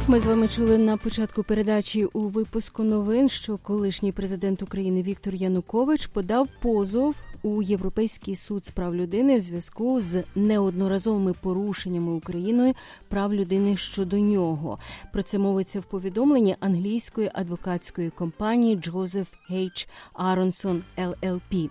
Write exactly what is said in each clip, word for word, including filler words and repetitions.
Ми з вами чули на початку передачі у випуску новин, що колишній президент України Віктор Янукович подав позов у Європейський суд з прав людини в зв'язку з неодноразовими порушеннями Україною прав людини щодо нього. Про це мовиться в повідомленні англійської адвокатської компанії Джозеф Гейч Аронсон Ел Ел Пі.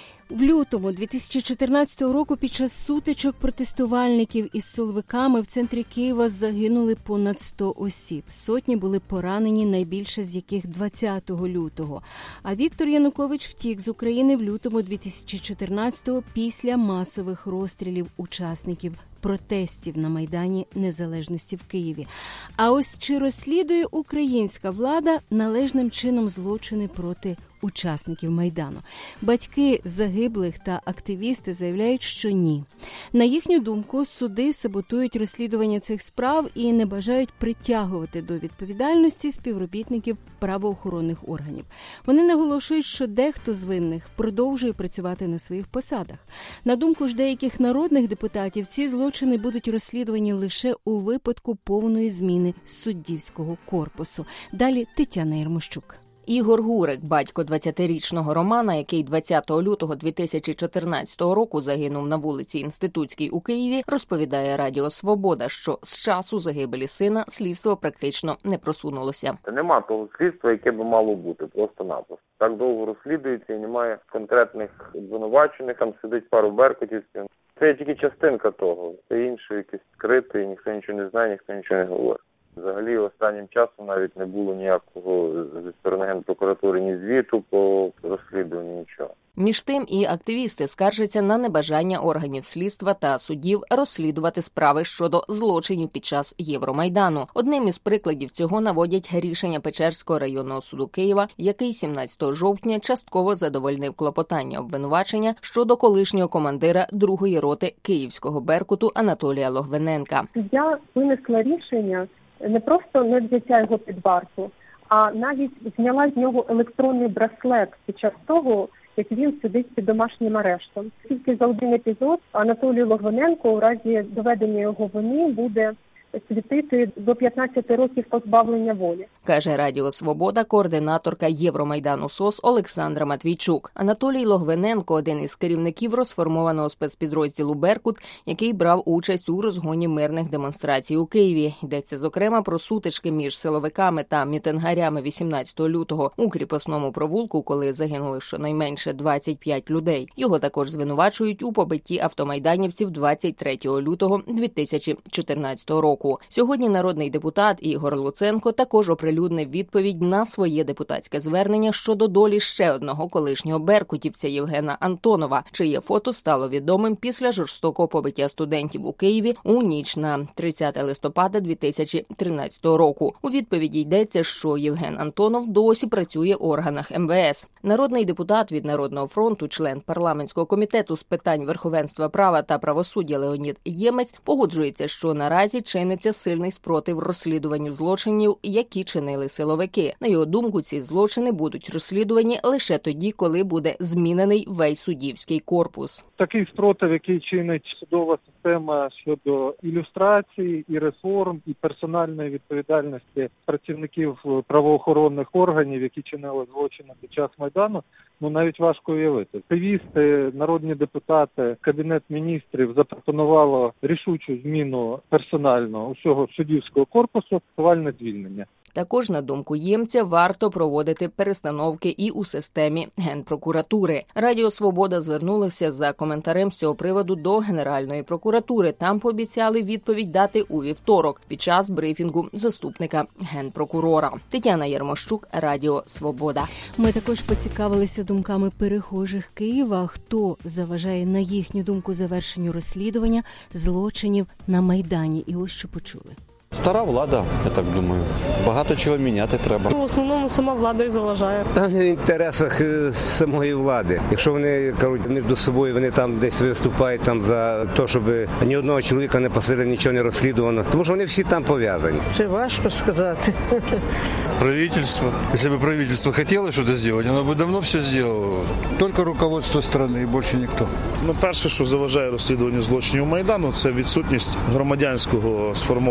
В лютому дві тисячі чотирнадцятого року під час сутичок протестувальників із силовиками в центрі Києва загинули понад сто осіб. Сотні були поранені, найбільше з яких двадцятого лютого. А Віктор Янукович втік з України в лютому дві тисячі чотирнадцятого після масових розстрілів учасників протестів на Майдані Незалежності в Києві. А ось чи розслідує українська влада належним чином злочини проти учасників Майдану? Батьки загиблих та активісти заявляють, що ні. На їхню думку, суди саботують розслідування цих справ і не бажають притягувати до відповідальності співробітників правоохоронних органів. Вони наголошують, що дехто з винних продовжує працювати на своїх посадах. На думку ж деяких народних депутатів, ці злочини будуть розслідувані лише у випадку повної зміни суддівського корпусу. Далі Тетяна Єрмощук. Ігор Гурик, батько двадцятирічного Романа, який двадцятого лютого дві тисячі чотирнадцятого року загинув на вулиці Інститутській у Києві, розповідає Радіо Свобода, що з часу загибелі сина слідство практично не просунулося. Нема того слідства, яке би мало бути, просто-напросто. Так довго розслідується і немає конкретних обвинувачених, там сидить пару беркутівців. Це є тільки частинка того, це інше якесь скрите, ніхто нічого не знає, ніхто нічого не говорить. Взагалі, останнім часом навіть не було ніякого зі сторони Генпрокуратури ні звіту по розслідуванню, нічого. Між тим і активісти скаржаться на небажання органів слідства та судів розслідувати справи щодо злочинів під час Євромайдану. Одним із прикладів цього наводять рішення Печерського районного суду Києва, який сімнадцятого жовтня частково задовольнив клопотання обвинувачення щодо колишнього командира другої роти Київського Беркуту Анатолія Логвиненка. Я винесла рішення не просто не взяття його під варту, а навіть зняла з нього електронний браслет під час того, як він сидить під домашнім арештом. Тільки за один епізод Анатолій Логвиненко у разі доведення його вини буде світити до п'ятнадцяти років позбавлення волі. Каже Радіо Свобода координаторка Євромайдану СОС Олександра Матвійчук. Анатолій Логвиненко – один із керівників розформованого спецпідрозділу «Беркут», який брав участь у розгоні мирних демонстрацій у Києві. Йдеться, зокрема, про сутички між силовиками та мітингарями вісімнадцятого лютого у кріпосному провулку, коли загинули щонайменше двадцять п'ять людей. Його також звинувачують у побитті автомайданівців двадцять третього лютого дві тисячі чотирнадцятого року. Сьогодні народний депутат Ігор Луценко також оприлюднив відповідь на своє депутатське звернення щодо долі ще одного колишнього беркутівця Євгена Антонова, чиє фото стало відомим після жорстокого побиття студентів у Києві у ніч на тридцяте листопада дві тисячі тринадцятого року. У відповіді йдеться, що Євген Антонов досі працює в органах ем ве ес. Народний депутат від Народного фронту, член парламентського комітету з питань верховенства права та правосуддя Леонід Ємець погоджується, що наразі чиниться сильний спротив розслідуванню злочинів, які чинили силовики. На його думку, ці злочини будуть розслідувані лише тоді, коли буде змінений весь суддівський корпус. Такий спротив, який чинить судова система щодо ілюстрації і реформ, і персональної відповідальності працівників правоохоронних органів, які чинили злочини під час Майдану, ну навіть важко уявити. Активісти, народні депутати, Кабінет міністрів запропонувало рішучу зміну персонального усього суддівського корпусу, повальне звільнення. Також, на думку Ємця, варто проводити перестановки і у системі Генпрокуратури. Радіо Свобода звернулося за коментарем з цього приводу до Генеральної прокуратури. Там пообіцяли відповідь дати у вівторок під час брифінгу заступника Генпрокурора. Тетяна Єрмощук, Радіо Свобода. Ми також поцікавилися думками перехожих Києва, хто заважає, на їхню думку, завершенню розслідування злочинів на Майдані. І ось що почули. Стара влада, я так думаю. Багато чого міняти треба. В основному сама влада і заважає. Там не в інтересах самої влади. Якщо вони кажуть між собою, вони там десь виступають там за те, щоб ні одного чоловіка не посадили, нічого не розслідувано. Тому що вони всі там пов'язані. Це важко сказати. Правительство. Якщо б правительство хотіло щось зробити, воно б давно все зробило. Тільки руководство країни і більше ніхто. Ну, перше, що заважає розслідуванню злочинів Майдану, це відсутність громадянського сформованого тиску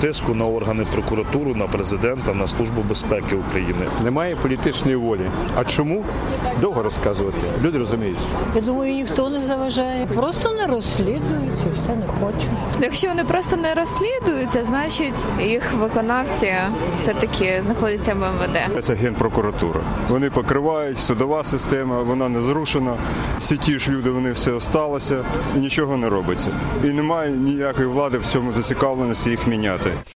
тиску на органи прокуратури, на президента, на Службу безпеки України. Немає політичної волі. А чому? Довго розказувати. Люди розуміють. Я думаю, ніхто не заважає. Просто не розслідують і все, не хочуть. Якщо вони просто не розслідуються, значить їх виконавці все-таки знаходяться в ем ве де. Це Генпрокуратура. Вони покривають, судова система, вона не зрушена. Всі ті ж люди, вони все осталося і нічого не робиться. І немає ніякої влади в цьому зацікавленості їх міняти.